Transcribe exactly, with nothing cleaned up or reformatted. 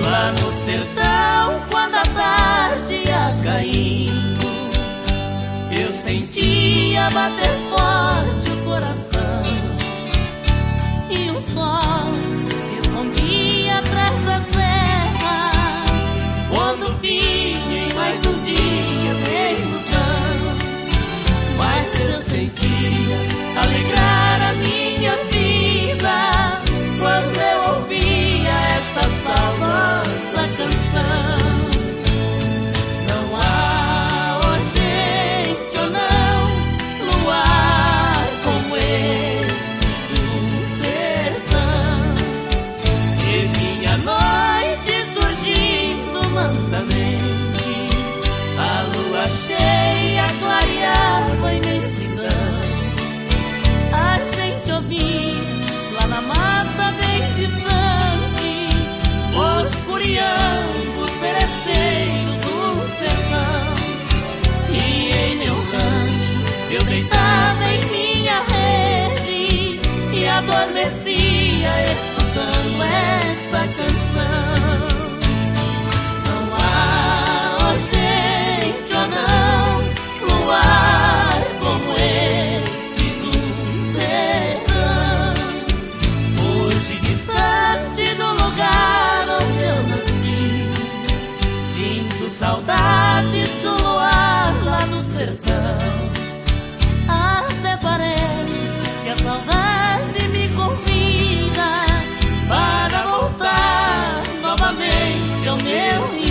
Lá no sertão, quando a tarde ia caindo, eu sentia bater forte o coração, e um sol se escondia atrás da serra, quando vinha em mais um dia de ilusão. Mas eu sentia alegrar a minha vida quando eu ouvia esta saudosa canção. Não há urgente ou não luar como esse do sertão, e vinha a noite surgindo mansamente, a lua cheia clareava a imensidão. A gente ouvia lá na mata bem distante os curiangos seresteiros do sertão, e em meu rancho eu deitada em minha rede e adormecia escutando esta canção. Não há urgente ou não luar como esse do sertão, hoje distante do lugar onde eu nasci, sinto saudades do luar lá no sertão. Até parece que a saudade me convida para voltar novamente ao meu